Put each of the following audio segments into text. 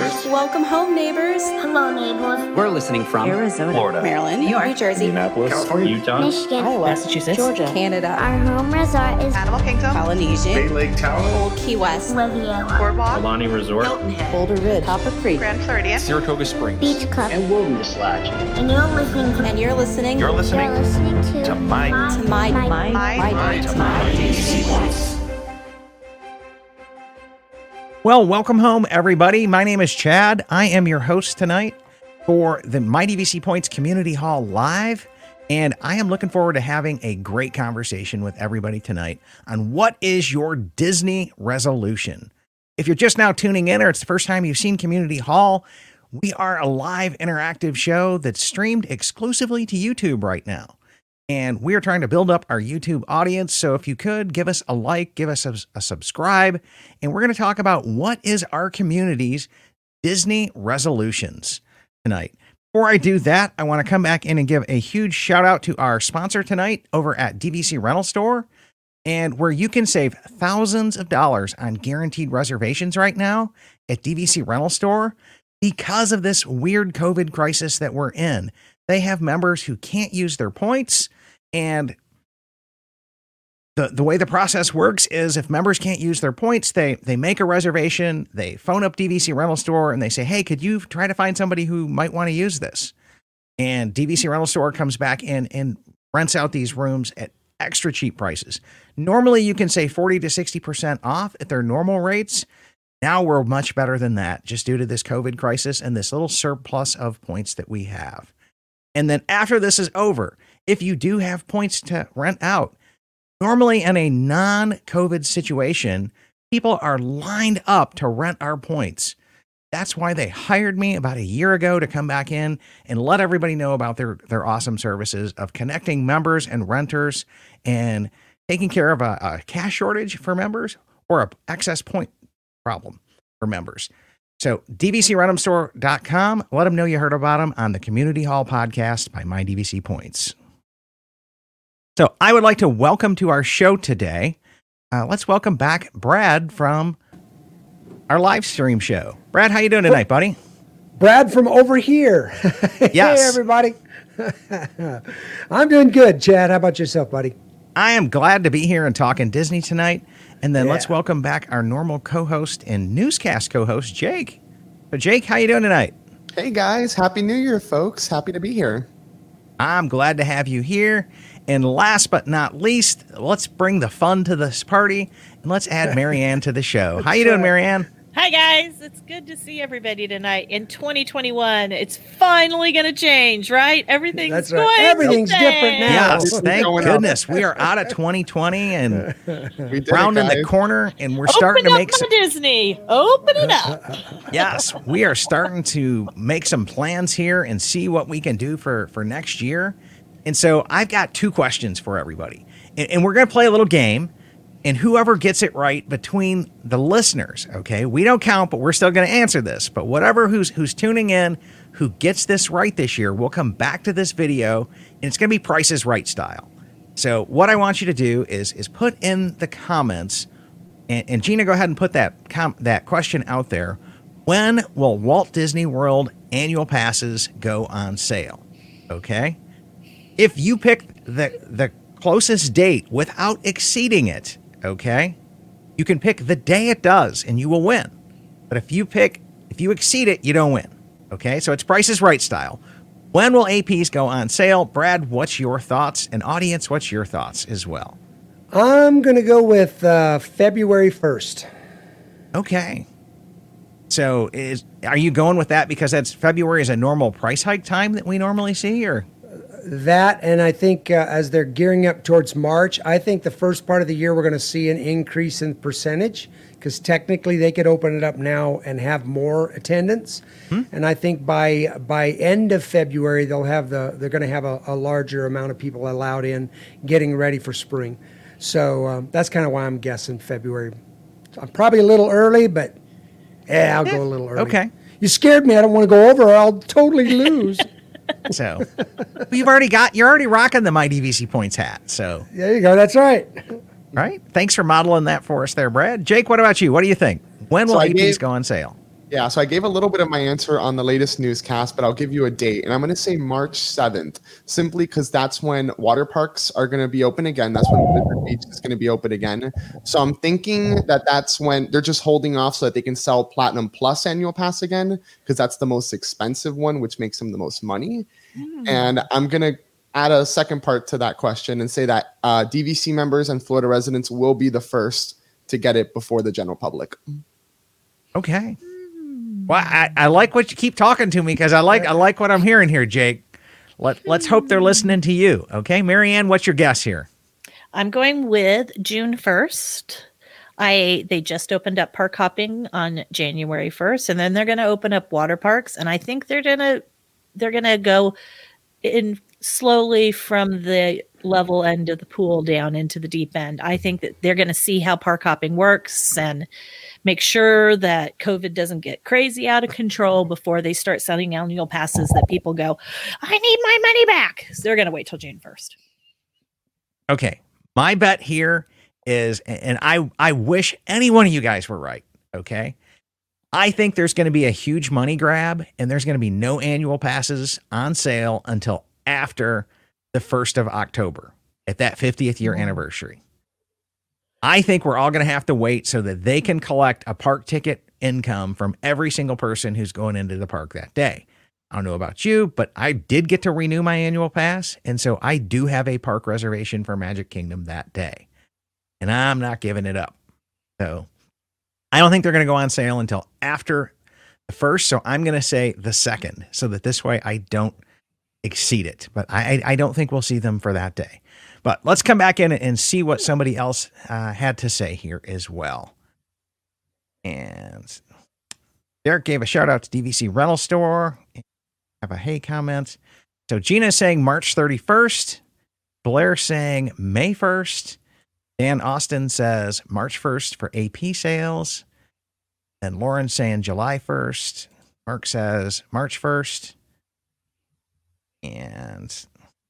neighbors. Welcome home, neighbors. Hello, neighbors. We're listening from Arizona, Florida, Maryland, New York, New Jersey, Indianapolis, California, Utah, Michigan, Iowa, Massachusetts, Georgia, Canada, our home resort is Animal Kingdom, Polynesian, Bay Lake Tower, Old Key West, Riviera, Boardwalk, Alani Resort, Hilton Head, Boulder Ridge, Copper Creek, Grand Floridian, Saratoga Springs. Beach Club, And Wilderness Lodge. and you're listening to and you're listening You're listening to my Well, welcome home, everybody. My name is Chad. I am your host tonight for the My DVC Points Community Hall Live, and I am looking forward to having a great conversation with everybody tonight on what is your Disney resolution. If you're just now tuning in or it's the first time you've seen Community Hall, we are a live interactive show that's streamed exclusively to YouTube right now. And we are trying to build up our YouTube audience. So if you could give us a like, give us a subscribe, and we're going to talk about what is our community's Disney resolutions tonight. Before I do that, I want to come back in and give a huge shout out to our sponsor tonight over at DVC Rental Store, and where you can save thousands of dollars on guaranteed reservations right now at DVC Rental Store because of this weird COVID crisis that we're in. They have members who can't use their points, and the way the process works is if members can't use their points, they make a reservation, they phone up DVC Rental Store, and they say, hey, could you try to find somebody who might want to use this? And DVC Rental Store comes back in and rents out these rooms at extra cheap prices. Normally, you can say 40 to 60% off at their normal rates. Now we're much better than that just due to this COVID crisis and this little surplus of points that we have. And then after this is over, if you do have points to rent out, normally in a non-COVID situation, people are lined up to rent our points. That's why they hired me about a year ago to come back in and let everybody know about their awesome services of connecting members and renters and taking care of a cash shortage for members or an excess point problem for members. So DVCRentumStore.com. Let them know you heard about them on the Community Hall podcast by My DVC Points. So I would like to welcome to our show today. Let's welcome back Brad from our live stream show. Brad, how you doing tonight, buddy? Brad from over here. Yes. Hey, everybody. I'm doing good, Chad. How about yourself, buddy? I am glad to be here and talking Disney tonight. And then let's welcome back our normal co-host and newscast co-host, Jake. So Jake, how you doing tonight? Hey guys, Happy New Year, folks. Happy to be here. I'm glad to have you here. And last but not least, let's bring the fun to this party and let's add Marianne to the show. How you doing, Marianne? Hi, guys. It's good to see everybody tonight. In 2021, it's finally going to change, right? Everything's going Everything's different now. Yes, thank goodness. We are out of 2020 and rounding the corner, and we're starting to make some Disney. Open it up. Yes, we are starting to make some plans here and see what we can do for next year. And so I've got two questions for everybody. And we're going to play a little game. And whoever gets it right between the listeners, okay, we don't count, but we're still going to answer this. But whatever who's tuning in, who gets this right this year, we'll come back to this video, and it's going to be Price is Right style. So what I want you to do is put in the comments, and Gina, go ahead and put that question out there. When will Walt Disney World annual passes go on sale? Okay, if you pick the closest date without exceeding it. Okay, you can pick the day it does and you will win. But if you exceed it, you don't win. Okay, so it's Price is Right style. When will APs go on sale? Brad, what's your thoughts? And audience, what's your thoughts as well? I'm going to go with February 1st. Okay. So are you going with that because February is a normal price hike time that we normally see, or? That, and I think as they're gearing up towards March, I think the first part of the year we're going to see an increase in percentage because technically they could open it up now and have more attendance. And I think by end of February they're going to have a larger amount of people allowed in, getting ready for spring. So that's kind of why I'm guessing February. I'm probably a little early, but I'll go a little early. Okay. You scared me. I don't want to go over or I'll totally lose. So you're already rocking the My DVC Points hat. So there you go. That's right. Right. Thanks for modeling that for us there, Brad. Jake, what about you? What do you think? When will APs go on sale? Yeah, so I gave a little bit of my answer on the latest newscast, but I'll give you a date. And I'm going to say March 7th, simply because that's when water parks are going to be open again. That's when Blizzard Beach is going to be open again. So I'm thinking that that's when they're just holding off so that they can sell Platinum Plus annual pass again, because that's the most expensive one, which makes them the most money. And I'm going to add a second part to that question and say that DVC members and Florida residents will be the first to get it before the general public. Okay. Well, I like what you keep talking to me because I like what I'm hearing here, Jake. Let's hope they're listening to you. Okay, Marianne, what's your guess here? I'm going with June 1st. They just opened up park hopping on January 1st, and then they're going to open up water parks, and I think they're gonna go in slowly from the level end of the pool down into the deep end. I think that they're going to see how park hopping works and make sure that COVID doesn't get crazy out of control before they start selling annual passes that people go, I need my money back. So they're going to wait till June 1st. Okay. My bet here is, and I wish any one of you guys were right. Okay. I think there's going to be a huge money grab and there's going to be no annual passes on sale until after the 1st of October at that 50th year anniversary. I think we're all going to have to wait so that they can collect a park ticket income from every single person who's going into the park that day. I don't know about you, but I did get to renew my annual pass. And so I do have a park reservation for Magic Kingdom that day. And I'm not giving it up. So I don't think they're going to go on sale until after the 1st. So I'm going to say the 2nd so that this way I don't exceed it. But I don't think we'll see them for that day. But let's come back in and see what somebody else had to say here as well. And Derek gave a shout out to DVC Rental Store. Have a hey comment. So Gina's saying March 31st. Blair saying May 1st. Dan Austin says March 1st for AP sales. And Lauren saying July 1st. Mark says March 1st. And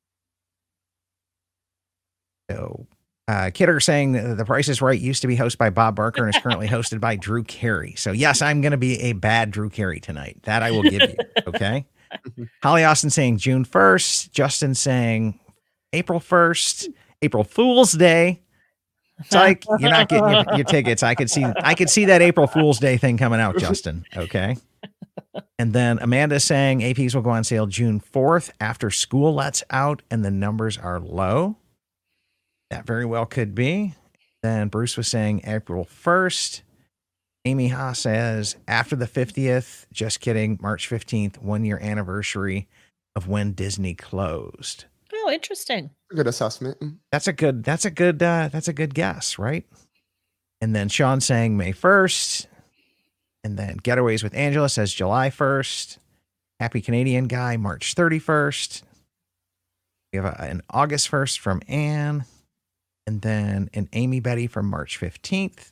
so Kidder saying The Price is Right used to be hosted by Bob Barker and is currently hosted by Drew Carey. So yes, I'm going to be a bad Drew Carey tonight. That I will give you. Okay. Holly Austin saying June 1st. Justin saying April 1st. April Fool's Day. It's like you're not getting your tickets. I could see that April Fool's Day thing coming out, Justin. Okay. And then Amanda saying APs will go on sale June 4th after school lets out and the numbers are low. That very well could be. Then Bruce was saying April 1st. Amy Haas says after the 50th, just kidding, March 15th, 1 year anniversary of when Disney closed. Oh, interesting. Good assessment. That's a good guess, right? And then Sean saying May 1st. And then Getaways with Angela says July 1st. Happy Canadian Guy, March 31st. We have an August 1st from Anne. And then an Amy Betty from March 15th.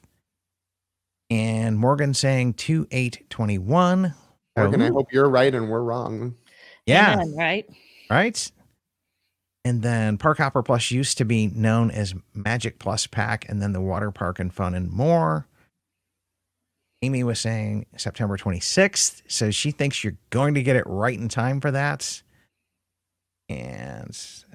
And Morgan saying 2/8/21. Morgan, I hope you're right and we're wrong. Yeah. Amen, right? Right. And then Park Hopper Plus used to be known as Magic Plus Pack, and then the Water Park and Fun and More. Amy was saying September 26th. So she thinks you're going to get it right in time for that. And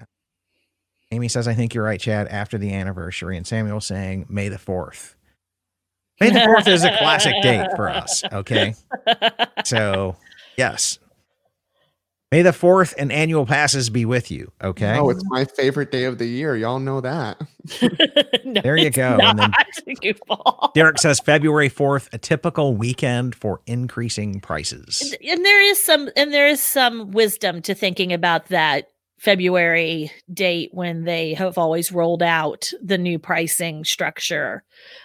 Amy says, I think you're right, Chad, after the anniversary. And Samuel saying May the 4th. May the 4th is a classic date for us. Okay. So, yes. May the 4th and annual passes be with you. Okay. Oh, it's my favorite day of the year. Y'all know that. No, there you go. And then Derek says February 4th, a typical weekend for increasing prices. And there is some wisdom to thinking about that February date when they have always rolled out the new pricing structure.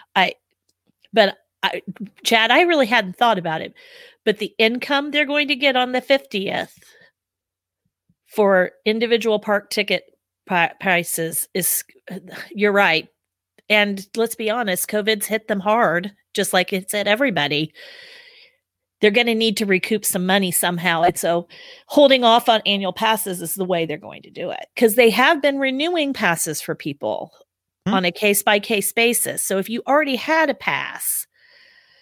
Chad, I really hadn't thought about it, but the income they're going to get on the 50th for individual park ticket prices is, you're right. And let's be honest, COVID's hit them hard, just like it's hit everybody. They're going to need to recoup some money somehow. And so holding off on annual passes is the way they're going to do it, because they have been renewing passes for people on a case-by-case basis. So if you already had a pass,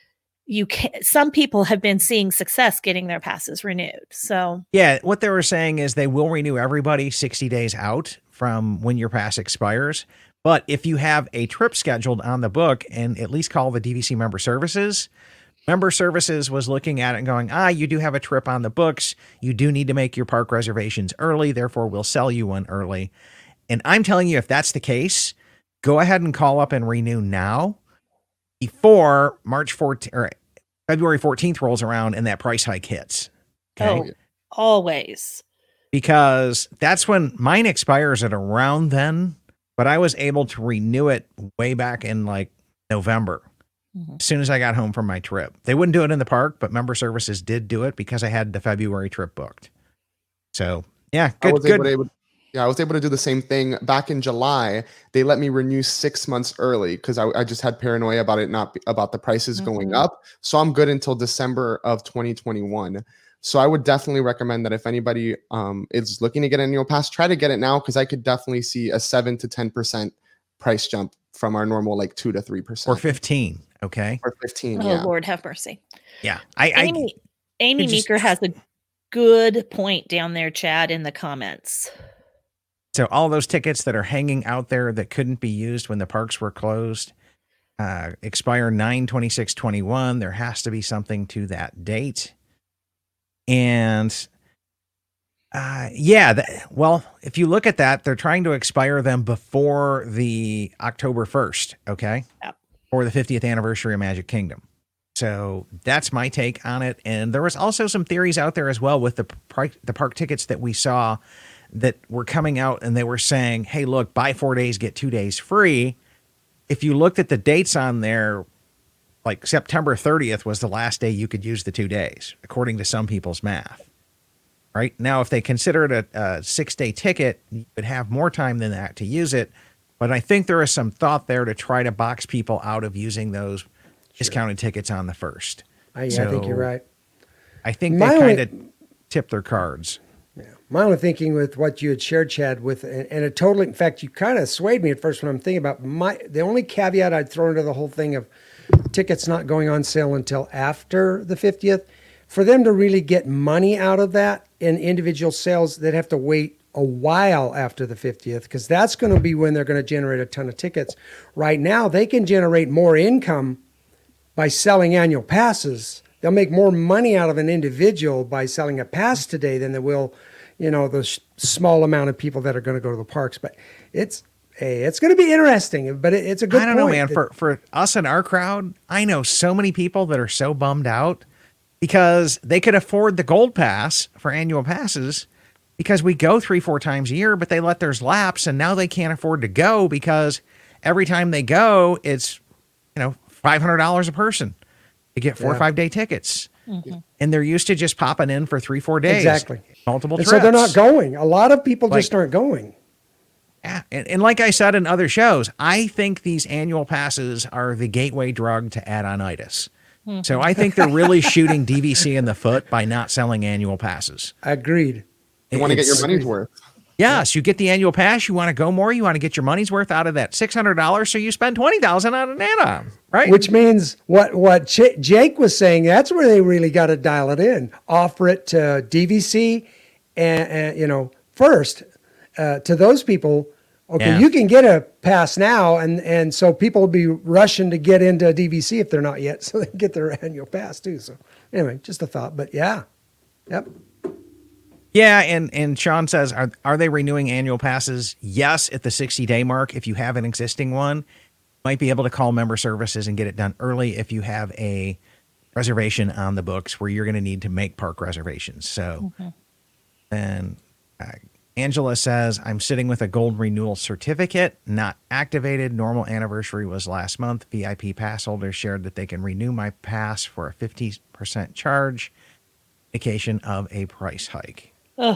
some people have been seeing success getting their passes renewed. So Yeah, what they were saying is they will renew everybody 60 days out from when your pass expires. But if you have a trip scheduled on the book and at least call the DVC Member Services was looking at it and going, you do have a trip on the books. You do need to make your park reservations early. Therefore, we'll sell you one early. And I'm telling you, if that's the case, go ahead and call up and renew now before March 14th or February 14th rolls around and that price hike hits. Okay. Oh, always. Because that's when mine expires at around then, but I was able to renew it way back in like November. As soon as I got home from my trip. They wouldn't do it in the park, but Member Services did do it because I had the February trip booked. So yeah, good. I was able to do the same thing back in July. They let me renew 6 months early because I just had paranoia about it, about the prices going up. So I'm good until December of 2021. So I would definitely recommend that if anybody is looking to get an annual pass, try to get it now because I could definitely see a 7 to 10% price jump from our normal like 2 to 3%. Or 15. Okay. Or 15. Oh, Yeah. Lord have mercy. Yeah. Amy Meeker has a good point down there, Chad, in the comments. So all those tickets that are hanging out there that couldn't be used when the parks were closed expire 9/26/21. There has to be something to that date. And if you look at that, they're trying to expire them before the October 1st. Okay. Yep. Or the 50th anniversary of Magic Kingdom. So that's my take on it. And there was also some theories out there as well with the park tickets that we saw that were coming out, and they were saying, hey, look, buy 4 days, get 2 days free. If you looked at the dates on there, like September 30th was the last day you could use the 2 days, according to some people's math. Right now, if they consider it a 6-day ticket, you would have more time than that to use it. But I think there is some thought there to try to box people out of using those discounted tickets on the first. I think you're right. I think they kind of tip their cards. Yeah. My only thinking with what you had shared, Chad, in fact, you kind of swayed me at first when I'm thinking about the only caveat I'd throw into the whole thing of tickets not going on sale until after the 50th. For them to really get money out of that in individual sales, they'd have to wait a while after the 50th because that's going to be when they're going to generate a ton of tickets. Right now, they can generate more income by selling annual passes. They'll make more money out of an individual by selling a pass today than they will, the small amount of people that are going to go to the parks. But it's going to be interesting, but it's a good point. I don't know, man. For us and our crowd, I know so many people that are so bummed out because they could afford the gold pass for annual passes because we go 3-4 times a year, but they let theirs lapse and now they can't afford to go because every time they go, it's, $500 a person to get 4 or 5 day tickets. Mm-hmm. And they're used to just popping in for 3-4 days. Exactly. Multiple trips. So they're not going. A lot of people just aren't going. Yeah. And like I said in other shows, I think these annual passes are the gateway drug to add-on-itis. Mm-hmm. So I think they're really shooting DVC in the foot by not selling annual passes. Agreed. You want to get your money's worth. Yes, you get the annual pass. You want to go more. You want to get your money's worth out of that $600. So you spend $20,000 on an add-on, right? Which means what Jake was saying. That's where they really got to dial it in. Offer it to DVC, and first to those people. Okay, you can get a pass now, and so people will be rushing to get into DVC if they're not yet, so they can get their annual pass too. So anyway, just a thought, but yeah, yep. Yeah, and Sean says, are they renewing annual passes? Yes, at the 60-day mark. If you have an existing one, you might be able to call Member Services and get it done early if you have a reservation on the books where you're going to need to make park reservations. So then Angela says, I'm sitting with a gold renewal certificate, not activated. Normal anniversary was last month. VIP pass holders shared that they can renew my pass for a 50% charge, indication of a price hike.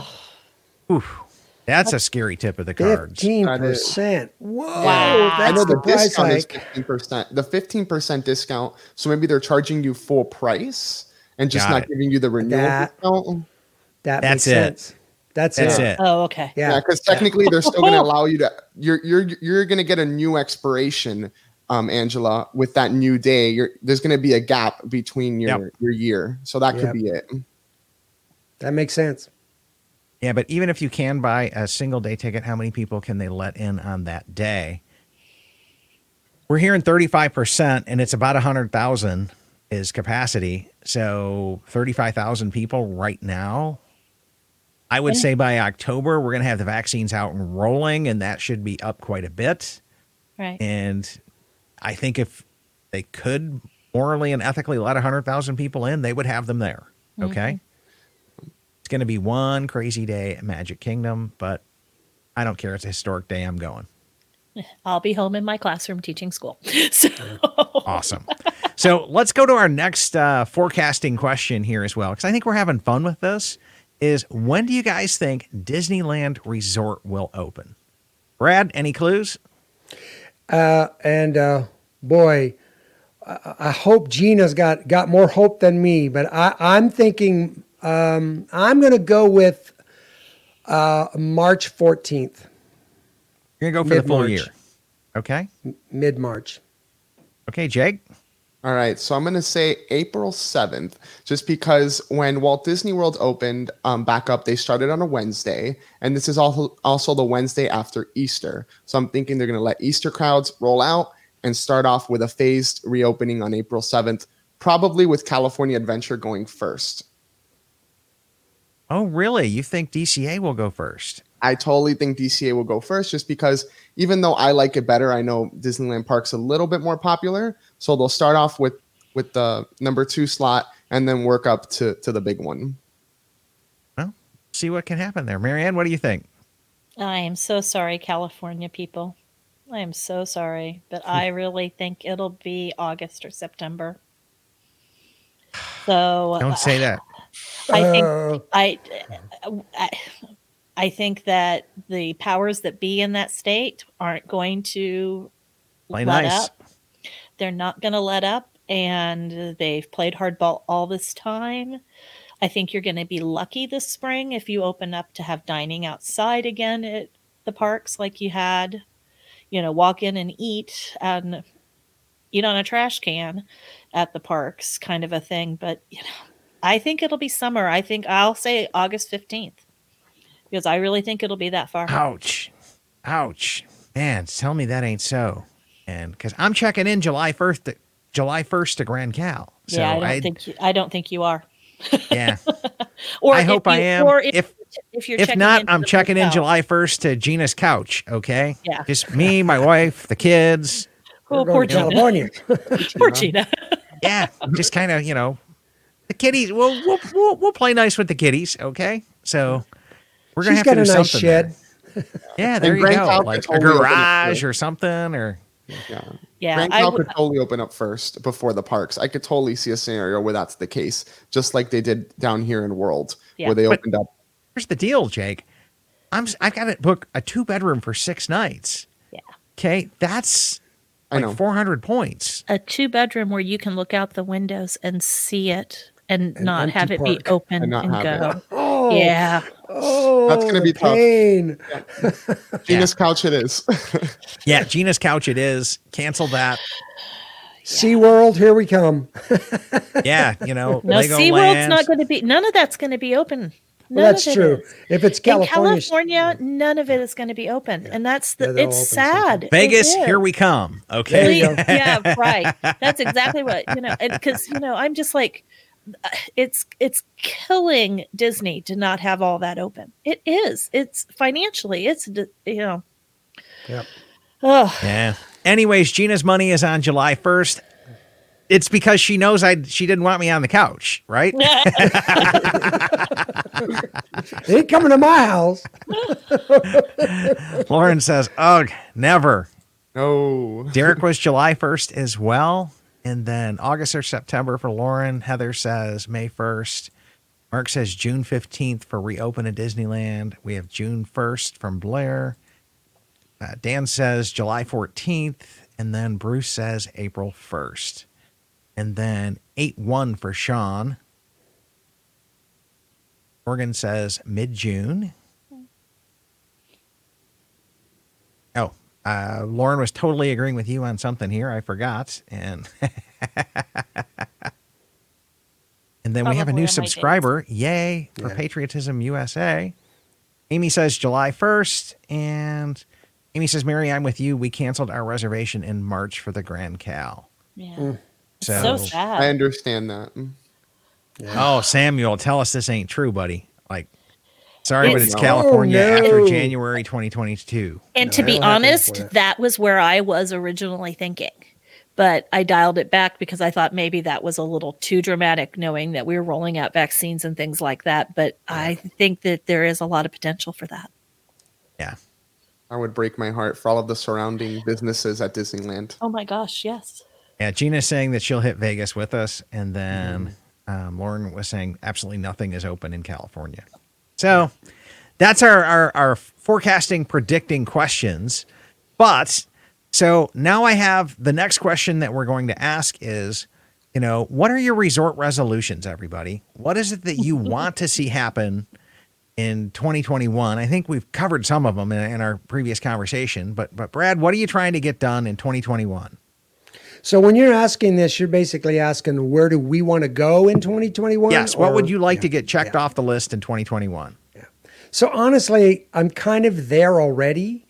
Oof. That's a scary tip of the cards. 15%. Whoa. Wow. That's the price discount hike. is 15%. The 15% discount. So maybe they're charging you full price and just not giving you the renewal discount. That's makes sense. That's it. Oh, okay. Yeah, because technically they're still going to allow you to. You're going to get a new expiration Angela, with that new day, there's going to be a gap between your year. So that could be it. That makes sense. Yeah, but even if you can buy a single day ticket, how many people can they let in on that day? We're hearing 35%, and it's about 100,000 is capacity. So 35,000 people right now. I would say by October, we're going to have the vaccines out and rolling, and that should be up quite a bit. Right. And I think if they could morally and ethically let 100,000 people in, they would have them there. Okay. It's going to be one crazy day at Magic Kingdom, but I don't care. It's a historic day. I'm going. I'll be home in my classroom teaching school. So Awesome. So let's go to our next forecasting question here as well, because I think we're having fun with this. Is when do you guys think Disneyland Resort will open? Brad, any clues? Boy, I hope Gina's got more hope than me, but I'm thinking I'm going to go with March 14th. You're going to go for the full Mid-March. year. Okay. Mid-March. Okay, Jake. All right, so I'm going to say April 7th, just because when Walt Disney World opened back up, they started on a Wednesday, and this is also the Wednesday after Easter. So I'm thinking they're going to let Easter crowds roll out and start off with a phased reopening on April 7th, probably with California Adventure going first. Oh, really? You think DCA will go first? I totally think DCA will go first, just because even though I like it better, I know Disneyland Park's a little bit more popular. So they'll start off with the number 2 slot and then work up to the big one. Well, see what can happen there. Marianne, what do you think? I am so sorry, California people. I am so sorry, but I really think it'll be August or September. So Don't say that. I think that the powers that be in that state aren't going to Play let nice. up. They're not going to let up, and they've played hardball all this time. I think you're going to be lucky this spring if you open up to have dining outside again at the parks like you had. Walk in and eat on a trash can at the parks, kind of a thing. But I think it'll be summer. I think I'll say August 15th. Because I really think it'll be that far. Ouch. Man, tell me that ain't so. And because I'm checking in July 1st to Grand Cal. So yeah, I don't think you are. Yeah. Or I hope I am. Or if you're if checking not, into I'm the checking in hotel. July 1st to Gina's couch. Okay. Yeah. Just me, my wife, the kids. Oh, We're poor going to Gina. California. Poor Gina. Yeah. Just kind of, the kitties. We'll play nice with the kitties. Okay. So we're gonna She's have to got do a nice something shed. there. Yeah, there And you Grand go. Cal could Like a totally open up garage too. or something, or Yeah, Grand I Cal would. could totally open up first before the parks. I could totally see a scenario where that's the case, just like they did down here in World, Yeah. where they But- opened up. here's the deal, Jake. I've got to book a 2-bedroom for 6 nights. Yeah. Okay, that's I like know. 400 points. A 2-bedroom where you can look out the windows and see it and An not have empty it be park. open And not and have go. it. Oh, Yeah. Oh, That's gonna be the tough. pain. Gina's couch it is. Yeah, Gina's couch it is. Cancel that. SeaWorld, here we come. No, Yeah, SeaWorld's not Legoland. going to be, none of that's going to be open. None Well, that's of it true. is. If it's In California, California, none of it is going to be open. And that's Yeah, they'll it's open something. sad. Vegas, It is. here we come. There Okay. you go. Yeah, right. That's exactly what, because, I'm just like, it's killing Disney to not have all that open. It is. It's financially, Yep. oh, Yeah. Anyways, Gina's money is on July 1st. It's because she knows she didn't want me on the couch, right? They ain't coming to my house. Lauren says, ugh, never. No. Derek was July 1st as well. And then August or September for Lauren. Heather says May 1st. Mark says June 15th for reopen at Disneyland. We have June 1st from Blair. Dan says July 14th. And then Bruce says April 1st. And then 8-1 for Sean. Morgan says mid-June. Oh, Lauren was totally agreeing with you on something here. I forgot. And and then we have a Probably new on my subscriber. Yay for Yeah. Patriotism USA. Amy says July 1st. And Amy says, Mary, I'm with you. We canceled our reservation in March for the Grand Cal. Yeah. So, So I sad. understand that. oh, Samuel, tell us this ain't true, buddy. Like, sorry, but it's No. California Oh, no. after January 2022. And No, to be that'll happen honest, for you. that was where I was originally thinking. But I dialed it back because I thought maybe that was a little too dramatic, knowing that we were rolling out vaccines and things like that. But I think that there is a lot of potential for that. Yeah. I would break my heart for all of the surrounding businesses at Disneyland. Oh my gosh, yes. Yeah, Gina's saying that she'll hit Vegas with us, and then Lauren was saying absolutely nothing is open in California. So that's our forecasting, predicting questions. But so now I have the next question that we're going to ask is, what are your resort resolutions, everybody? What is it that you want to see happen in 2021? I think we've covered some of them in our previous conversation, but Brad, what are you trying to get done in 2021? So when you're asking this, you're basically asking where do we want to go in 2021? Yes. What would or- you like to Yeah, get checked yeah. off the list in 2021? So honestly, I'm kind of there already.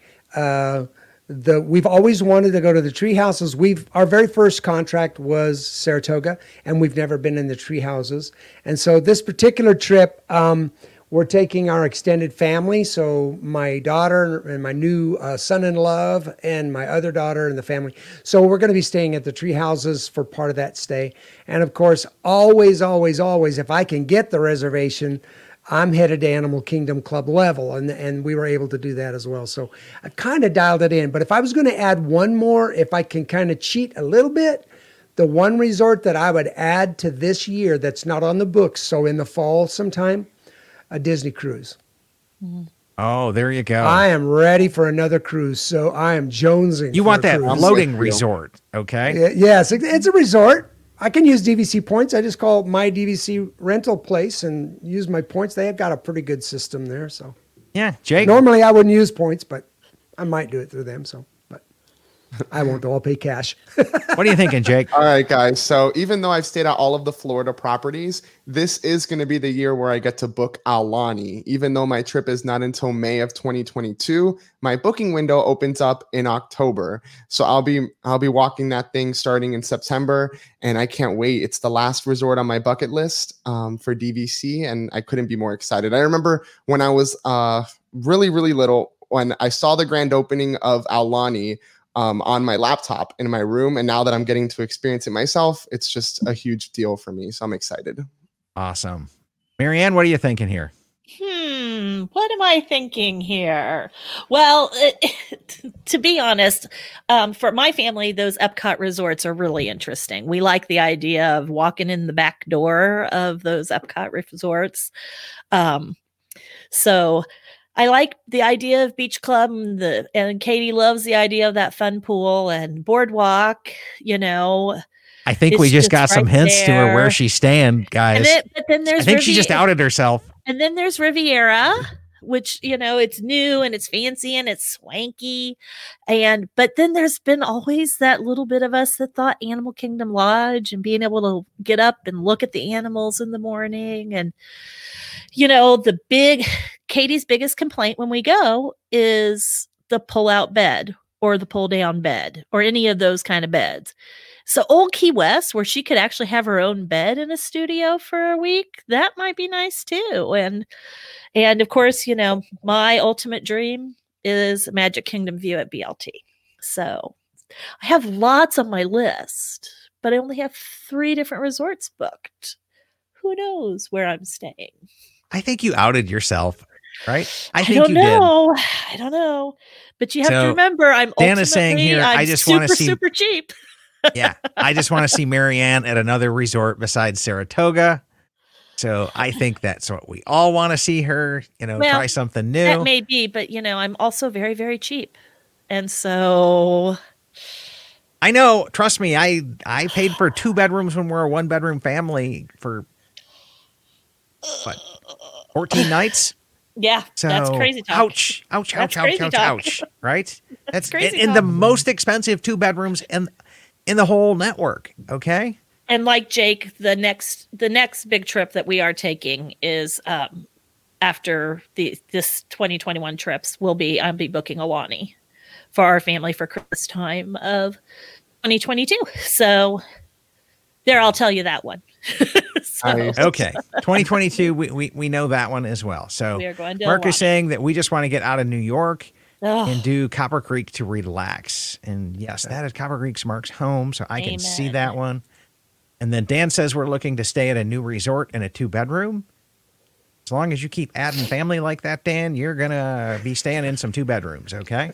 We've always wanted to go to the tree houses. Our very first contract was Saratoga, and we've never been in the tree houses. And so this particular trip, we're taking our extended family. So my daughter and my new son-in-law and my other daughter and the family. So we're going to be staying at the tree houses for part of that stay. And of course, always, if I can get the reservation, I'm headed to Animal Kingdom Club level, and we were able to do that as well. So I've kind of dialed it in. But if I was going to add one more, if I can kind of cheat a little bit, the one resort that I would add to this year that's not on the books, so in the fall sometime, a Disney cruise. Oh, there you go. I am ready for another cruise, so I am jonesing. You for want a that cruise. floating with you. resort, okay? Yes, it's a resort. I can use DVC points. I just call my DVC rental place and use my points. They have got a pretty good system there. So Yeah, Jake. normally I wouldn't use points, but I might do it through them. So, but I won't. Though. I'll pay cash. What are you thinking, Jake? All right, guys. So even though I've stayed at all of the Florida properties, this is going to be the year where I get to book Aulani. Even though my trip is not until May of 2022, my booking window opens up in October. So I'll be walking that thing starting in September, and I can't wait. It's the last resort on my bucket list for DVC, and I couldn't be more excited. I remember when I was really, really little, when I saw the grand opening of Aulani on my laptop in my room. And now that I'm getting to experience it myself, it's just a huge deal for me. So I'm excited. Awesome. Marianne, what are you thinking here? What am I thinking here? Well, to be honest, for my family, those Epcot resorts are really interesting. We like the idea of walking in the back door of those Epcot resorts. So I like the idea of Beach Club, and Katie loves the idea of that fun pool and boardwalk, I think It's we just just got some right hints to her where there. she's staying, guys. but then there's I think she just outed herself. And then there's Riviera, which, it's new and it's fancy and it's swanky. But then there's been always that little bit of us that thought Animal Kingdom Lodge and being able to get up and look at the animals in the morning. And, Katie's biggest complaint when we go is the pull out bed or the pull down bed or any of those kind of beds. So Old Key West, where she could actually have her own bed in a studio for a week, that might be nice too. And of course, my ultimate dream is Magic Kingdom View at BLT. So I have lots on my list, but I only have 3 different resorts booked. Who knows where I'm staying? I think you outed yourself, right? I think don't you know. I don't know. But you have So, to remember, I'm Dan is saying ultimately, here, I'm I just wanna see- super cheap. did. Yeah. I just want to see Marianne at another resort besides Saratoga. So I think that's what we all want to see her, Well, try something new. That may be, but I'm also very, very cheap. And so I know, trust me, I paid for 2 bedrooms when we're a 1-bedroom family for what, 14 nights? Yeah, So that's crazy talk. ouch, ouch, That's ouch, ouch, crazy ouch, talk. ouch. Right? That's crazy in talk. the most expensive 2 bedrooms in the whole network. Okay. And like Jake, the next big trip that we are taking is after this 2021 trips will be I'll be booking Alani for our family for Christmas time of 2022. So there, I'll tell you that one. So Nice. Okay. 2022, we know that one as well. So we are going to Mark is Alani. saying that we just want to get out of New York Ugh. and do Copper Creek to relax. And yes, that is Copper Creek's Mark's home, so I can see Amen. that one. And then Dan says we're looking to stay at a new resort in a 2-bedroom. As long as you keep adding family like that, Dan, you're going to be staying in some 2 bedrooms, okay?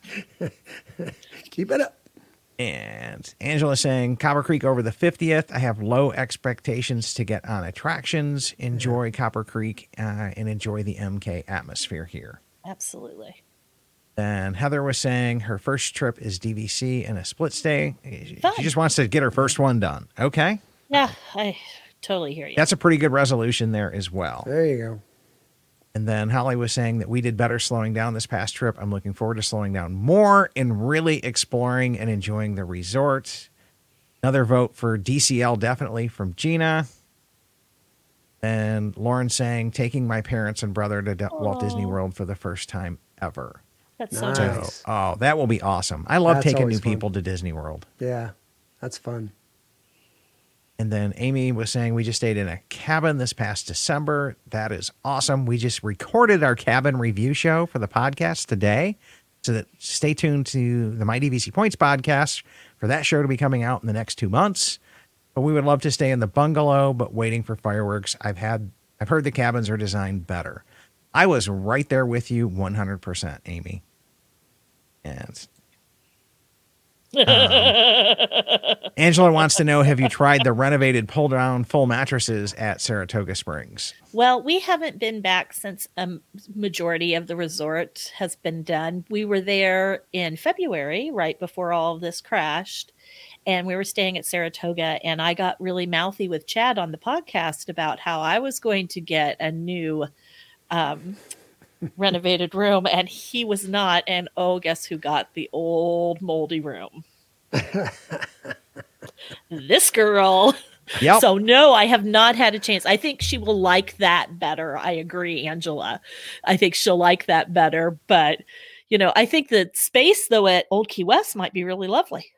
Keep it up. And Angela saying Copper Creek over the 50th. I have low expectations to get on attractions, enjoy Copper Creek, and enjoy the MK atmosphere here. Absolutely. Then Heather was saying her first trip is DVC and a split stay. Fun. She just wants to get her first one done. Okay. Yeah, I totally hear you. That's a pretty good resolution there as well. There you go. And then Holly was saying that we did better slowing down this past trip. I'm looking forward to slowing down more and really exploring and enjoying the resort. Another vote for DCL, definitely, from Gina. And Lauren saying taking my parents and brother to Walt Disney World for the first time ever. That's so Nice. nice. So, oh, that will be awesome. I love That's taking new always fun. people to Disney World. Yeah, that's fun. And then Amy was saying we just stayed in a cabin this past December. That is awesome. We just recorded our cabin review show for the podcast today. So that stay tuned to the My DVC Points podcast for that show to be coming out in the next 2 months. But we would love to stay in the bungalow, but waiting for fireworks. I've heard the cabins are designed better. I was right there with you 100%, Amy. And Angela wants to know, have you tried the renovated pull-down full mattresses at Saratoga Springs? Well, we haven't been back since a majority of the resort has been done. We were there in February, right before all of this crashed, and we were staying at Saratoga, and I got really mouthy with Chad on the podcast about how I was going to get a new renovated room, and he was not. And oh, guess who got the old moldy room? This girl. Yep. So no, I have not had a chance. I think she will like that better. I agree, Angela. I think she'll like that better. But, you know, I think the space, though, at Old Key West might be really lovely.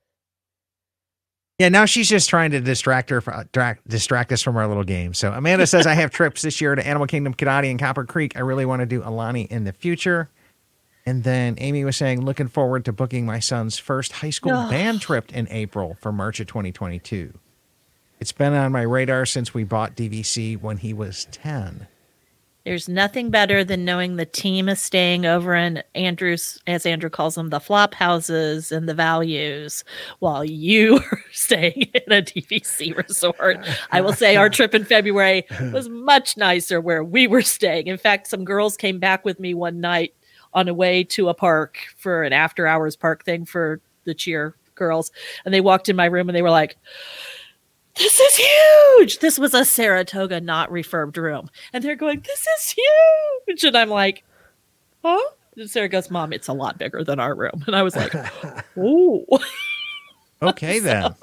Yeah, now she's just trying to distract us from our little game. So Amanda says, I have trips this year to Animal Kingdom, Kadati, and Copper Creek. I really want to do Alani in the future. And then Amy was saying, looking forward to booking my son's first high school band trip in April for March of 2022. It's been on my radar since we bought DVC when he was 10. There's nothing better than knowing the team is staying over in Andrew's, as Andrew calls them, the flop houses and the values, while you are staying in a DVC resort. I will say our trip in February was much nicer where we were staying. In fact, some girls came back with me one night on a way to a park for an after hours park thing for the cheer girls. And they walked in my room and they were like, this is huge. This was a Saratoga not refurbed room. And they're going, this is huge. And I'm like, huh? And Sarah goes, Mom, it's a lot bigger than our room. And I was like, oh. Okay, then.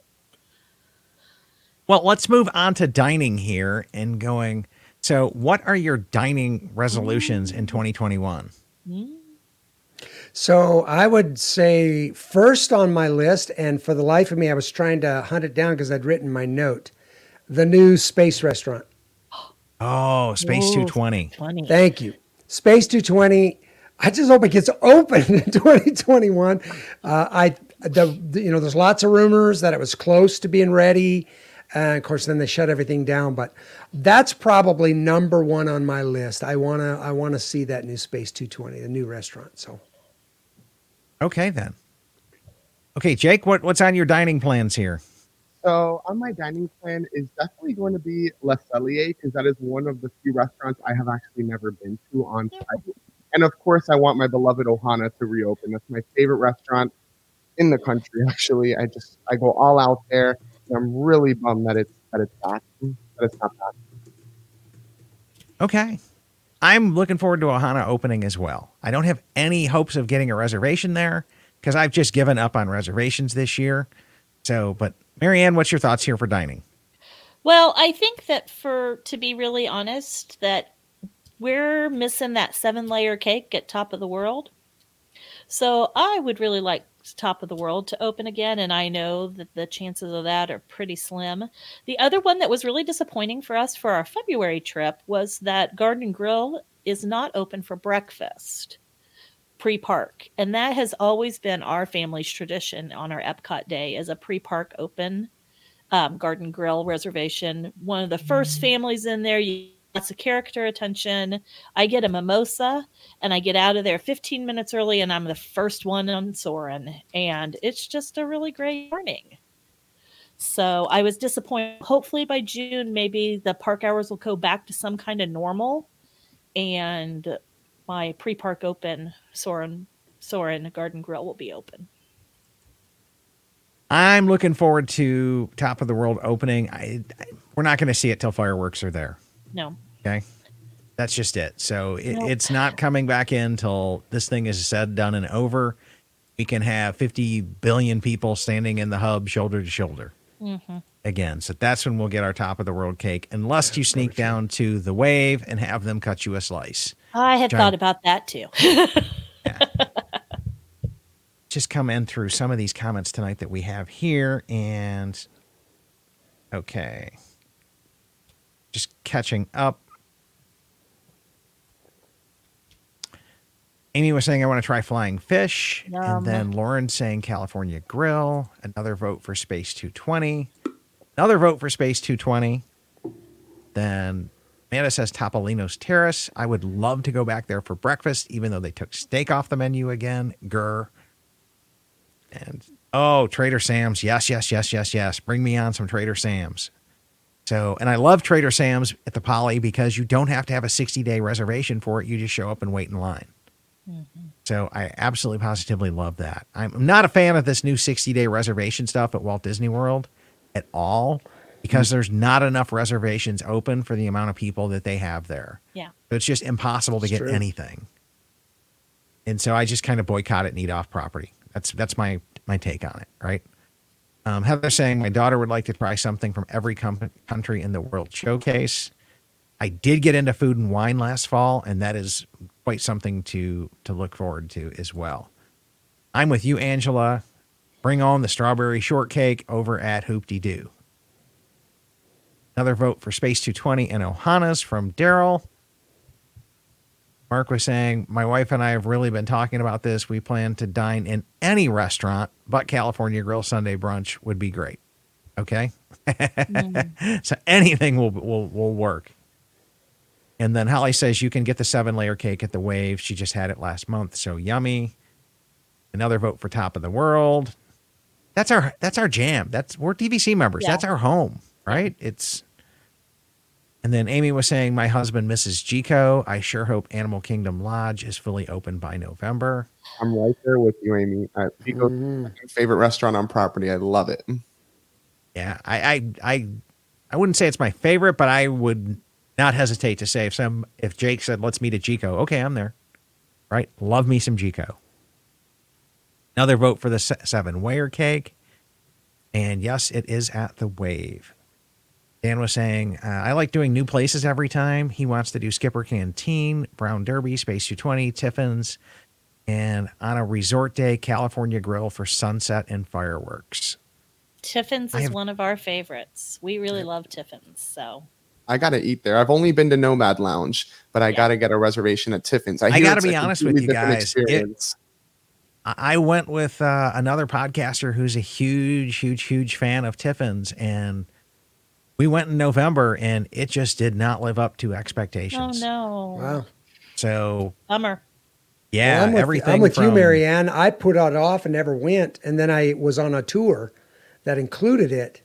Well, let's move on to dining here and going. So what are your dining resolutions in 2021? So I would say first on my list, and for the life of me, I was trying to hunt it down because I'd written my note, the new Space Restaurant. Oh, Space 220. Funny. Thank you. Space 220. I just hope it gets open in 2021. There's lots of rumors that it was close to being ready. Of course, then they shut everything down. But that's probably number one on my list. I wanna see that new Space 220, the new restaurant. So. Okay, then. Okay, Jake, what's on your dining plans here? So on my dining plan is definitely going to be Le Cellier, because that is one of the few restaurants I have actually never been to on site. And of course, I want my beloved Ohana to reopen. That's my favorite restaurant in the country, actually. I go all out there. And I'm really bummed that it's back. That it's not back. Okay. I'm looking forward to Ohana opening as well. I don't have any hopes of getting a reservation there because I've just given up on reservations this year. So, but Marianne, what's your thoughts here for dining? Well, I think that to be really honest, that we're missing that 7-layer cake at Top of the World. So I would really like Top of the World to open again, and I know that the chances of that are pretty slim. The other one that was really disappointing for us for our February trip was that Garden Grill is not open for breakfast pre-park, and that has always been our family's tradition on our Epcot day as a pre-park open Garden Grill reservation. One of the first families in there. Lots of character attention. I get a mimosa and I get out of there 15 minutes early and I'm the first one on Soarin'. And it's just a really great morning. So I was disappointed. Hopefully by June, maybe the park hours will go back to some kind of normal and my pre-park open Soarin' Garden Grill will be open. I'm looking forward to Top of the World opening. We're not going to see it till fireworks are there. No. Okay. That's just it. So it's not coming back in till this thing is said, done, and over. We can have 50 billion people standing in the hub shoulder to shoulder again. So that's when we'll get our Top of the World cake, unless you sneak down to the Wave and have them cut you a slice. I had thought about that too. Just come in through some of these comments tonight that we have here. And okay. Just catching up. Amy was saying, I want to try Flying Fish. And then Lauren saying California Grill. Another vote for Space 220. Another vote for Space 220. Then Amanda says Topolino's Terrace. I would love to go back there for breakfast, even though they took steak off the menu again. Grr. And, Trader Sam's. Yes. Bring me on some Trader Sam's. So, and I love Trader Sam's at the Poly because you don't have to have a 60-day reservation for it. You just show up and wait in line. So I absolutely positively love that. I'm not a fan of this new 60-day reservation stuff at Walt Disney World at all because there's not enough reservations open for the amount of people that they have there. Yeah. So it's just impossible to get anything. And so I just kind of boycott it and eat off property. That's my take on it, right? Heather saying, my daughter would like to try something from every country in the World Showcase. I did get into food and wine last fall, and that is quite something to look forward to as well. I'm with you, Angela. Bring on the strawberry shortcake over at Hoop-de-Doo. Another vote for Space 220 and Ohana's from Daryl. Mark was saying, my wife and I have really been talking about this. We plan to dine in any restaurant, but California Grill Sunday brunch would be great. Okay. So anything will work. And then Holly says you can get the 7-layer cake at the Wave. She just had it last month. So yummy. Another vote for Top of the World. That's our jam. We're DVC members. Yeah. That's our home, right? And then Amy was saying, my husband misses Chico. I sure hope Animal Kingdom Lodge is fully open by November. I'm right there with you, Amy. Chico's my favorite restaurant on property. I love it. Yeah, I wouldn't say it's my favorite, but I would not hesitate to say if Jake said, let's meet at Chico, okay, I'm there. Right? Love me some Chico. Another vote for the 7-layer cake. And yes, it is at the Wave. Dan was saying, I like doing new places every time. He wants to do Skipper Canteen, Brown Derby, Space 220, Tiffin's, and on a resort day, California Grill for sunset and fireworks. Tiffin's is one of our favorites. We really love Tiffin's, so. I got to eat there. I've only been to Nomad Lounge, but I got to get a reservation at Tiffin's. I got to be honest with you guys. I went with another podcaster who's a huge fan of Tiffin's, and we went in November, and it just did not live up to expectations. Oh, no. Wow. So. Bummer. Yeah, well, I'm with you, Marianne. I put it off and never went, and then I was on a tour that included it,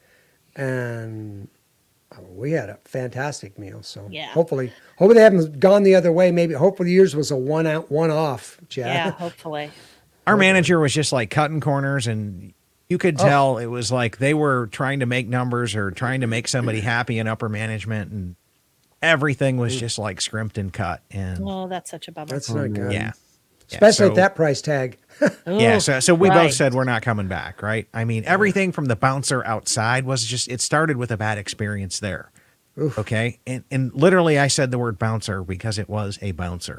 and we had a fantastic meal. So hopefully they haven't gone the other way. Maybe hopefully yours was a one-off, Chad. Yeah, hopefully. Our manager was just like cutting corners, and you could tell it was like they were trying to make numbers or trying to make somebody happy in upper management, and everything was just like scrimped and cut. And Oh, that's such a bummer. That's not good. yeah. Especially so- at that price tag. Yeah, so we right. both said we're not coming back, right? I mean, everything from the bouncer outside was just, it started with a bad experience there. Oof. Okay. And literally I said the word bouncer because it was a bouncer.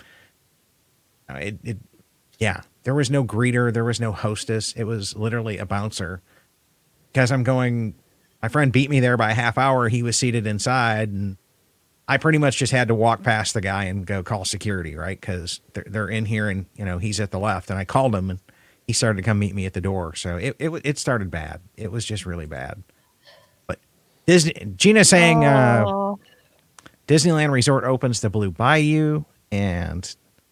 Yeah, there was no greeter. There was no hostess. It was literally a bouncer because my friend beat me there by a half hour. He was seated inside and I pretty much just had to walk past the guy and go call security, right? Because they're in here and, he's at the left. And I called him and he started to come meet me at the door. So it started bad. It was just really bad. But Gina saying Oh. Disneyland Resort opens the Blue Bayou. And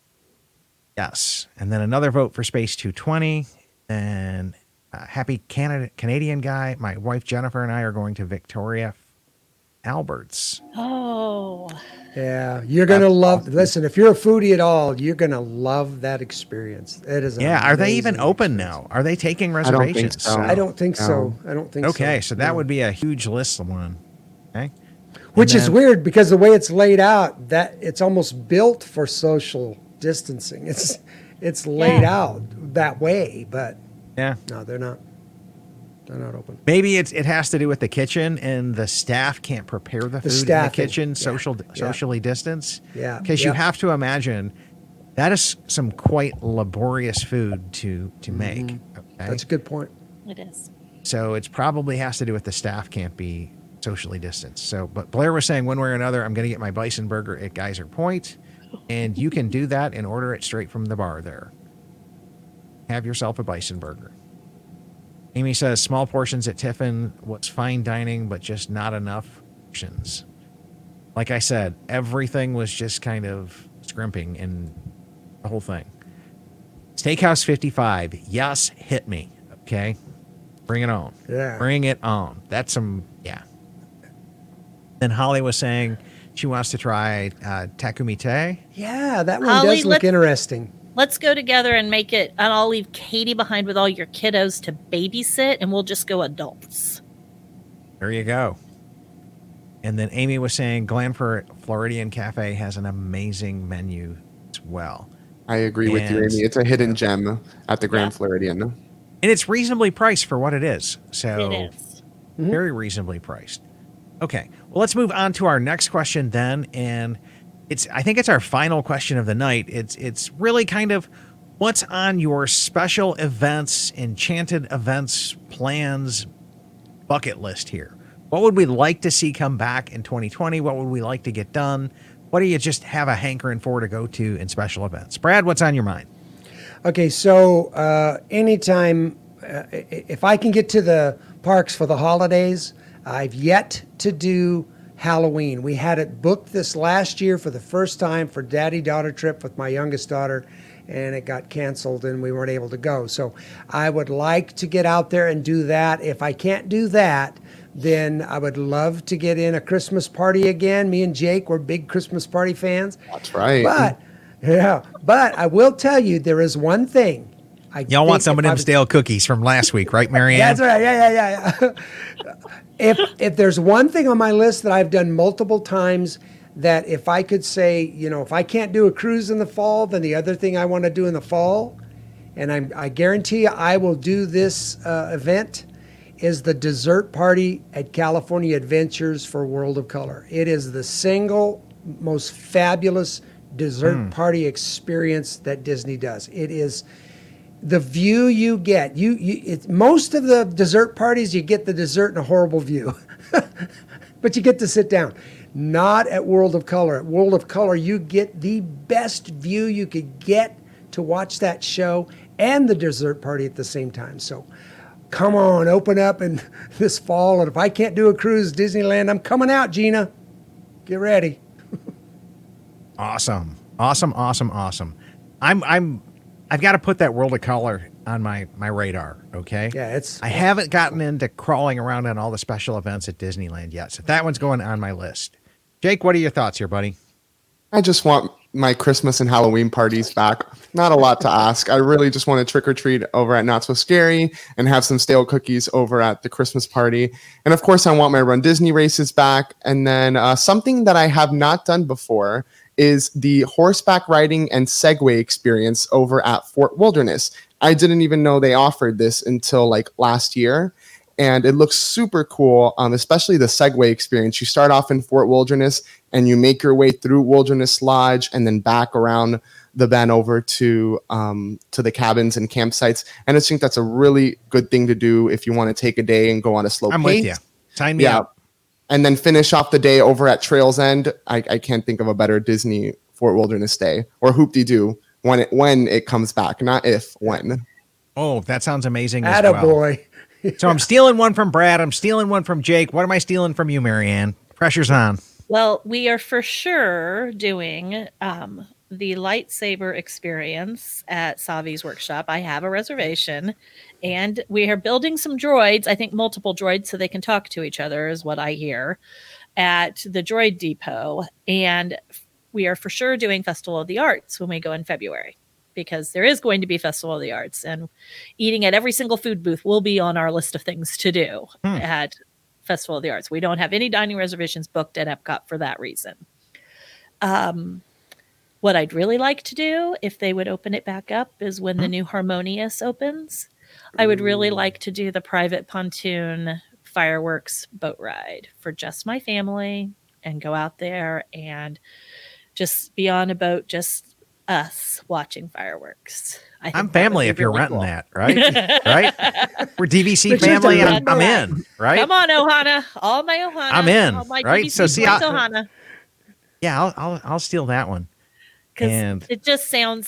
yes. And then another vote for Space 220. And happy Canadian guy. My wife Jennifer and I are going to Victoria Albert's. Oh. Yeah, you're going to love, listen, if you're a foodie at all, you're going to love that experience. It is Yeah, are they even amazing open experience. now? Are they taking don't think reservations? so. I don't think No. so. I don't think so. Okay, so that No. would be a huge list one. Okay. Which And is then- weird because the way it's laid out, that it's almost built for social distancing. It's laid Yeah. out that way, but Yeah. no, they're not. They're not open. Maybe it has to do with the kitchen and the staff can't prepare the food in the staffing. kitchen Yeah. socially distance. Yeah. Because you Yeah. have to imagine that is some quite laborious food to make. Okay. That's a good point. It is. So it's probably has to do with the staff can't be socially distanced. So, but Blair was saying one way or another, I'm going to get my bison burger at Geyser Point, and you can do that and order it straight from the bar there. Have yourself a bison burger. Amy says small portions at Tiffin was fine dining, but just not enough portions. Like I said, everything was just kind of scrimping in the whole thing. Steakhouse 55. Yes, hit me. Okay. Bring it on. Yeah. Bring it on. That's yeah. Then Holly was saying she wants to try Takumite. Yeah, that one Holly, does look let's- interesting. Let's go together and make it, and I'll leave Katie behind with all your kiddos to babysit, and we'll just go adults. There you go. And then Amy was saying Glenford Floridian Cafe has an amazing menu as well. I agree with you, And- Amy. It's a hidden gem at the Grand Yeah. Floridian. And it's reasonably priced for what it is. So It is. very reasonably priced. Okay. Well, let's move on to our next question then. And I think it's our final question of the night. It's really kind of what's on your special events, enchanted events, plans, bucket list here. What would we like to see come back in 2020? What would we like to get done? What do you just have a hankering for to go to in special events? Brad, what's on your mind? Okay, so anytime, if I can get to the parks for the holidays, I've yet to do Halloween. We had it booked this last year for the first time for daddy-daughter trip with my youngest daughter, and it got canceled and we weren't able to go. So I would like to get out there and do that. If I can't do that, then I would love to get in a Christmas party again. Me and Jake, we're big Christmas party fans. That's right. But I will tell you, there is one thing. Y'all want some of them stale cookies from last week, right, Marianne? That's right. Yeah. If there's one thing on my list that I've done multiple times, that if I could say, if I can't do a cruise in the fall, then the other thing I want to do in the fall, and I guarantee you I will do this event, is the dessert party at California Adventures for World of Color. It is the single most fabulous dessert party experience that Disney does. It is the view you get. Most of the dessert parties, you get the dessert in a horrible view, but you get to sit down. Not at World of Color. At World of Color, you get the best view you could get to watch that show and the dessert party at the same time. So come on, open up in this fall. And if I can't do a cruise Disneyland, I'm coming out, Gina. Get ready. Awesome. I've got to put that World of Color on my radar, okay? Yeah, I haven't gotten into crawling around on all the special events at Disneyland yet, so that one's going on my list. Jake, what are your thoughts here, buddy? I just want my Christmas and Halloween parties back. Not a lot to ask. I really just want to trick or treat over at Not So Scary and have some stale cookies over at the Christmas party. And of course, I want my Run Disney races back. And then something that I have not done before is the horseback riding and Segway experience over at Fort Wilderness. I didn't even know they offered this until like last year. And it looks super cool, especially the Segway experience. You start off in Fort Wilderness and you make your way through Wilderness Lodge and then back around the bend over to the cabins and campsites. And I think that's a really good thing to do if you want to take a day and go on a slow pace. I'm with you. Sign me up. And then finish off the day over at Trails End. I can't think of a better Disney Fort Wilderness day, or Hoop-de-Doo when it comes back, not if, when. Oh, that sounds amazing as well. Attaboy. So I'm stealing one from Brad. I'm stealing one from Jake. What am I stealing from you, Marianne? Pressure's on. Well, we are for sure doing the lightsaber experience at Savi's workshop. I have a reservation, and we are building some droids. I think multiple droids so they can talk to each other is what I hear at the Droid Depot. And we are for sure doing Festival of the Arts when we go in February, because there is going to be Festival of the Arts, and eating at every single food booth will be on our list of things to do at Festival of the Arts. We don't have any dining reservations booked at Epcot for that reason. What I'd really like to do, if they would open it back up, is when the new Harmonious opens, I would really like to do the private pontoon fireworks boat ride for just my family and go out there and just be on a boat, just us watching fireworks. I'm family if you're really renting cool. that, right? Right? We're DVC But family. just I'm in, right? Come on, Ohana. All my Ohana. I'm in, All my right? DVC So see, points, Ohana. Yeah, I'll steal that one. And- Because it just sounds,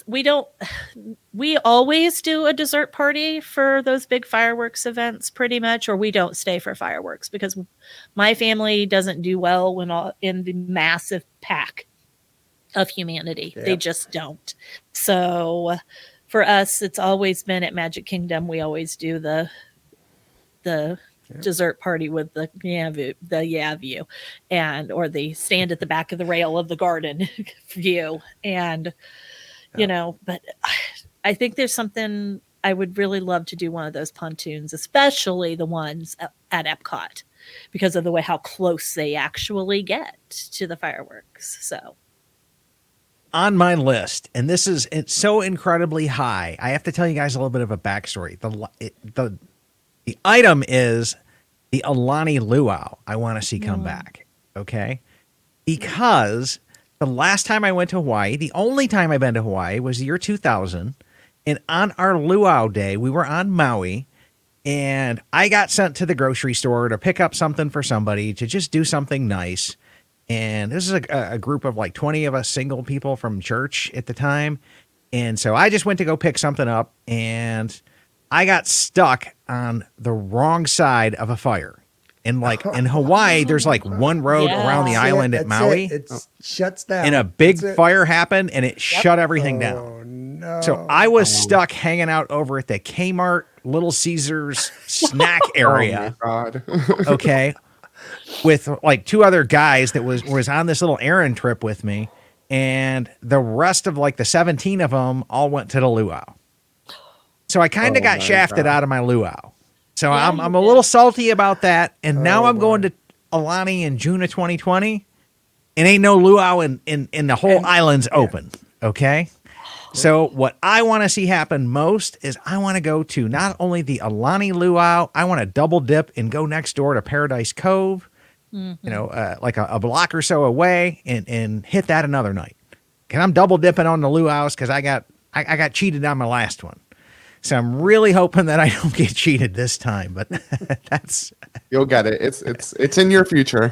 we always do a dessert party for those big fireworks events pretty much, or we don't stay for fireworks because my family doesn't do well when in the massive pack of humanity. Yep. They just don't. So for us, it's always been at Magic Kingdom. We always do the dessert party with the view, and or the stand at the back of the rail of the garden view, and but I think there's something I would really love to do, one of those pontoons, especially the ones at Epcot, because of the way how close they actually get to the fireworks. So on my list, and it's so incredibly high. I have to tell you guys a little bit of a backstory. The item is the Aulani Luau. I want to see come back. Okay. Because the last time I went to Hawaii, the only time I've been to Hawaii was the year 2000. And on our luau day, we were on Maui, and I got sent to the grocery store to pick up something for somebody, to just do something nice. And this is a group of like 20 of us single people from church at the time. And so I just went to go pick something up, and I got stuck on the wrong side of a fire. And like in Hawaii, there's like one road around the island at Maui. It shuts down. And a big fire happened, and it shut everything down. Oh, no. So I was stuck hanging out over at the Kmart, Little Caesars snack area. Oh my God. Okay. With like two other guys that was on this little errand trip with me. And the rest of like the 17 of them all went to the luau. So I kind of got shafted out of my luau. So I'm a little salty about that. And now I'm going to Aulani in June of 2020. And ain't no luau in the whole island's open. Okay. So what I want to see happen most is I want to go to not only the Aulani Luau, I want to double dip and go next door to Paradise Cove, like a block or so away, and hit that another night. And I'm double dipping on the luau's because I got cheated on my last one. So I'm really hoping that I don't get cheated this time, but You'll get it. It's in your future.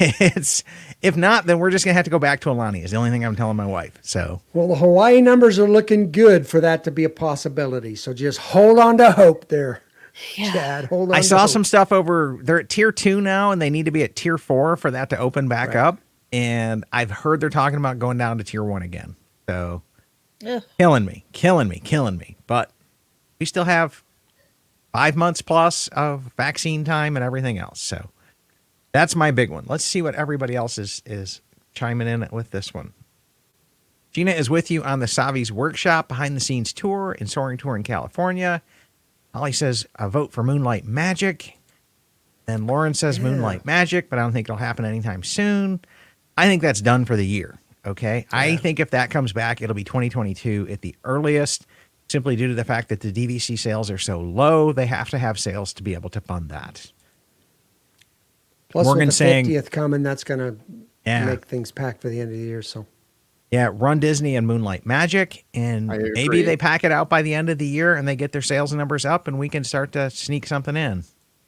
If not, then we're just gonna have to go back to Aulani is the only thing I'm telling my wife. So Well, the Hawaii numbers are looking good for that to be a possibility. So just hold on to hope there, Chad. Hold on. I to saw hope. some stuff over. They're at tier 2 now, and they need to be at tier 4 for that to open back up. And I've heard they're talking about going down to tier 1 again. So killing me. But we still have 5 months plus of vaccine time and everything else. So that's my big one. Let's see what everybody else is chiming in with this one. Gina is with you on the Savi's Workshop behind the scenes tour in Soaring Tour in California. Holly says a vote for Moonlight Magic. And Lauren says Moonlight Magic, but I don't think it'll happen anytime soon. I think that's done for the year. Okay. Yeah. I think if that comes back, it'll be 2022 at the earliest, simply due to the fact that the DVC sales are so low. They have to have sales to be able to fund that. Plus, Morgan with the saying 50th coming, that's going to make things packed for the end of the year. So, yeah, Run Disney and Moonlight Magic, and maybe they pack it out by the end of the year and they get their sales numbers up, and we can start to sneak something in.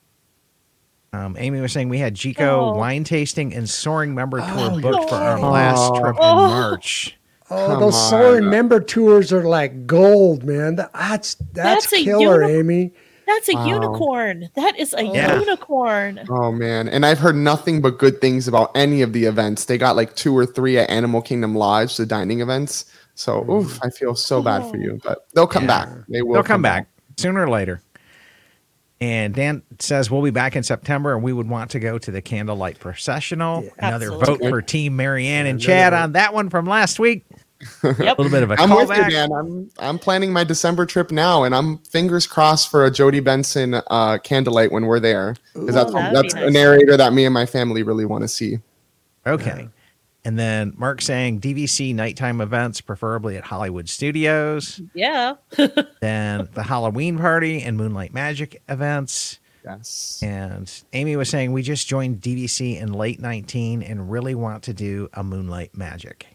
Amy was saying we had Jico wine tasting and Soaring member tour booked for our last trip in March. Oh, those Soaring member tours are like gold, man. That's killer, Amy. That's a unicorn. That is a unicorn. Oh, man. And I've heard nothing but good things about any of the events. They got like 2 or 3 at Animal Kingdom Lodge, the dining events. So, I feel so bad for you. But they'll come back. They'll come back sooner or later. And Dan says we'll be back in September, and we would want to go to the Candlelight Processional. Another vote for Team Marianne and Chad on that one from last week. A little bit of a I'm callback. with you, man. I'm planning my December trip now, and I'm fingers crossed for a Jody Benson Candlelight when we're there, because that's nice. A narrator that me and my family really want to see. Okay. Yeah. And then Mark saying DVC nighttime events, preferably at Hollywood Studios. Yeah. Then the Halloween party and Moonlight Magic events. Yes. And Amy was saying we just joined DVC in late 19 and really want to do a Moonlight Magic.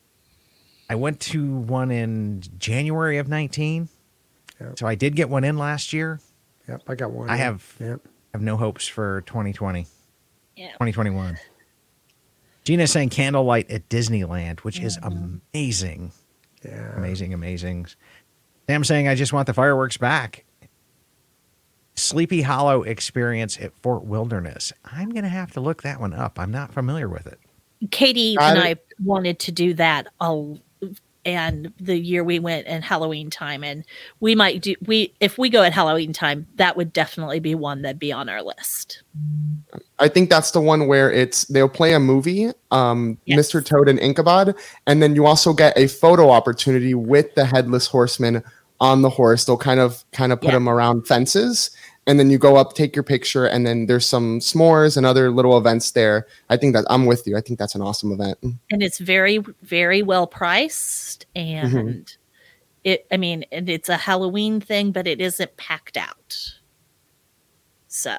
I went to one in January of 19. Yep. So I did get one in last year. Yep, I got one. I have no hopes for 2020. Yeah. 2021. Gina's saying Candlelight at Disneyland, which is amazing. Yeah. Amazing. Sam saying, I just want the fireworks back. Sleepy Hollow experience at Fort Wilderness. I'm going to have to look that one up. I'm not familiar with it. Katie and I wanted to do that and the year we went in Halloween time, and we might do if we go at Halloween time, that would definitely be one that'd be on our list. I think that's the one where they'll play a movie, Mr. Toad and Ichabod, and then you also get a photo opportunity with the Headless Horseman on the horse. They'll kind of put him around fences, and then you go up, take your picture, and then there's some s'mores and other little events there. I think that I'm with you. I think that's an awesome event. And it's very, very well priced. And and it's a Halloween thing, but it isn't packed out. So.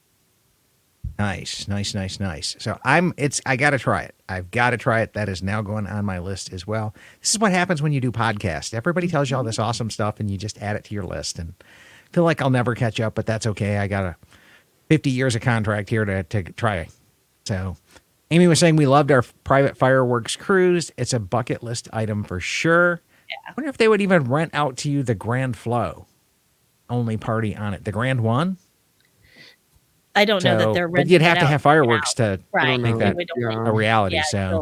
Nice. So I got to try it. I've got to try it. That is now going on my list as well. This is what happens when you do podcasts. Everybody tells you all this awesome stuff and you just add it to your list, and feel like I'll never catch up, but that's okay. I got 50 years of contract here to try. So Amy was saying we loved our private fireworks cruise. It's a bucket list item for sure. Yeah. I wonder if they would even rent out to you the Grand Flow only party on it. The Grand One? I don't know that they're renting. But you'd have to have fireworks to make that a reality. Yeah, so.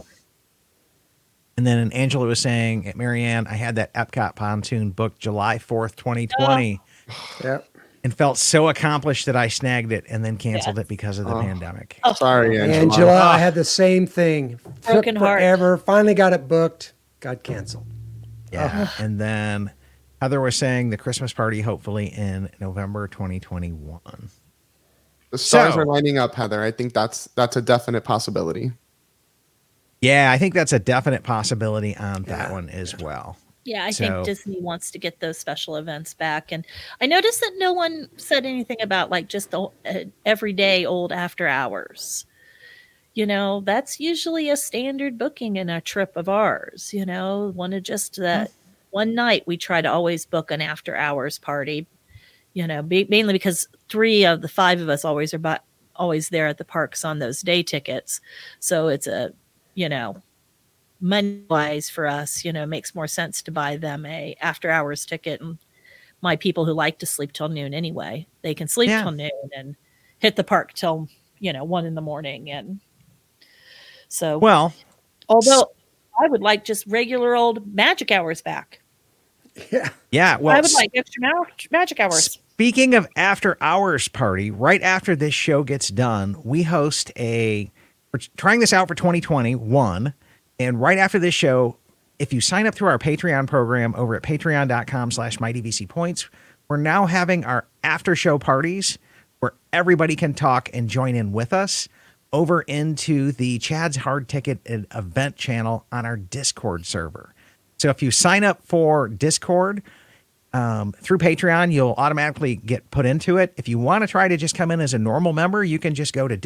And then Angela was saying at Marianne, I had that Epcot pontoon booked July 4th, 2020. Yep. And felt so accomplished that I snagged it and then canceled it because of the pandemic. Oh, sorry, Angela. I had the same thing. Broken heart. Forever. Finally got it booked. Got canceled. Yeah. And then Heather was saying the Christmas party, hopefully in November 2021. The stars are lining up, Heather. I think that's a definite possibility. Yeah, I think that's a definite possibility on that one as well. Yeah, I think Disney wants to get those special events back. And I noticed that no one said anything about like just everyday old after hours. That's usually a standard booking in a trip of ours. That one night we try to always book an after hours party, mainly because 3 of the 5 of us always there at the parks on those day tickets. So it's money-wise for us, makes more sense to buy them a after-hours ticket. And my people who like to sleep till noon anyway, they can sleep till noon and hit the park till 1 a.m. And so, although I would like just regular old magic hours back. Yeah. Well, I would like extra magic hours. Speaking of after-hours party, right after this show gets done, we host we're trying this out for 2021. And right after this show, if you sign up through our Patreon program over at patreon.com/mydvcpoints, we're now having our after show parties where everybody can talk and join in with us over into the Chad's Hard Ticket event channel on our Discord server. So if you sign up for Discord through Patreon, you'll automatically get put into it. If you want to try to just come in as a normal member, you can just go to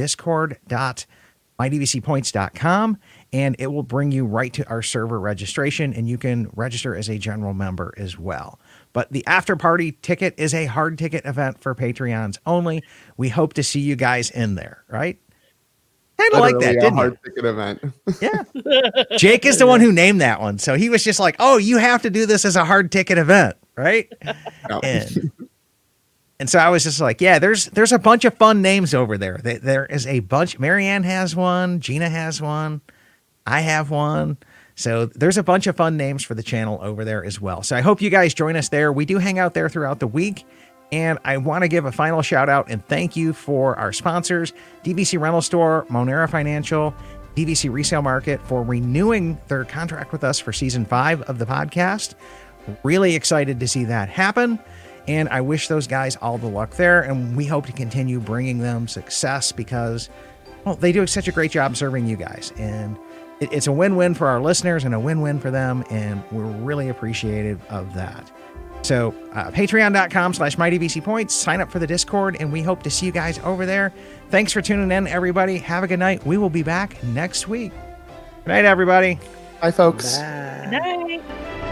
discord.mydvcpoints.com and it will bring you right to our server registration, and you can register as a general member as well. But the after party ticket is a hard ticket event for Patreons only. We hope to see you guys in there, right? Kind of like that, didn't hard you? ticket event. Yeah. Jake is the one who named that one. So he was just like, oh, you have to do this as a hard ticket event, right? No. And so I was just like, yeah, there's a bunch of fun names over there. There is a bunch. Marianne has one. Gina has one. I have one. So there's a bunch of fun names for the channel over there as well. So I hope you guys join us there. We do hang out there throughout the week. And I want to give a final shout out and thank you for our sponsors, DVC Rental Store, Monera Financial, DVC Resale Market, for renewing their contract with us for season 5 of the podcast. Really excited to see that happen. And I wish those guys all the luck there. And we hope to continue bringing them success because, well, they do such a great job serving you guys. And it's a win-win for our listeners and a win-win for them. And we're really appreciative of that. So patreon.com/mydvcpoints, sign up for the Discord, and we hope to see you guys over there. Thanks for tuning in, everybody. Have a good night. We will be back next week. Good night, everybody. Bye, folks. Bye. Good night.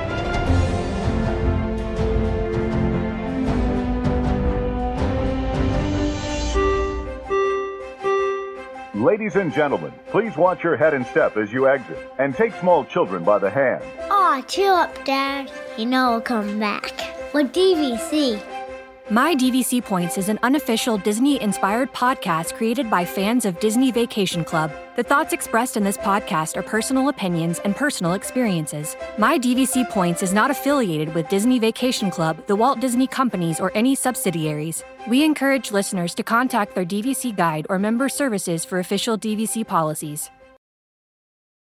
Ladies and gentlemen, please watch your head and step as you exit, and take small children by the hand. Aw, chill up, Dad. You know I'll come back. Like DVC. My DVC Points is an unofficial Disney-inspired podcast created by fans of Disney Vacation Club. The thoughts expressed in this podcast are personal opinions and personal experiences. My DVC Points is not affiliated with Disney Vacation Club, the Walt Disney Companies, or any subsidiaries. We encourage listeners to contact their DVC guide or member services for official DVC policies.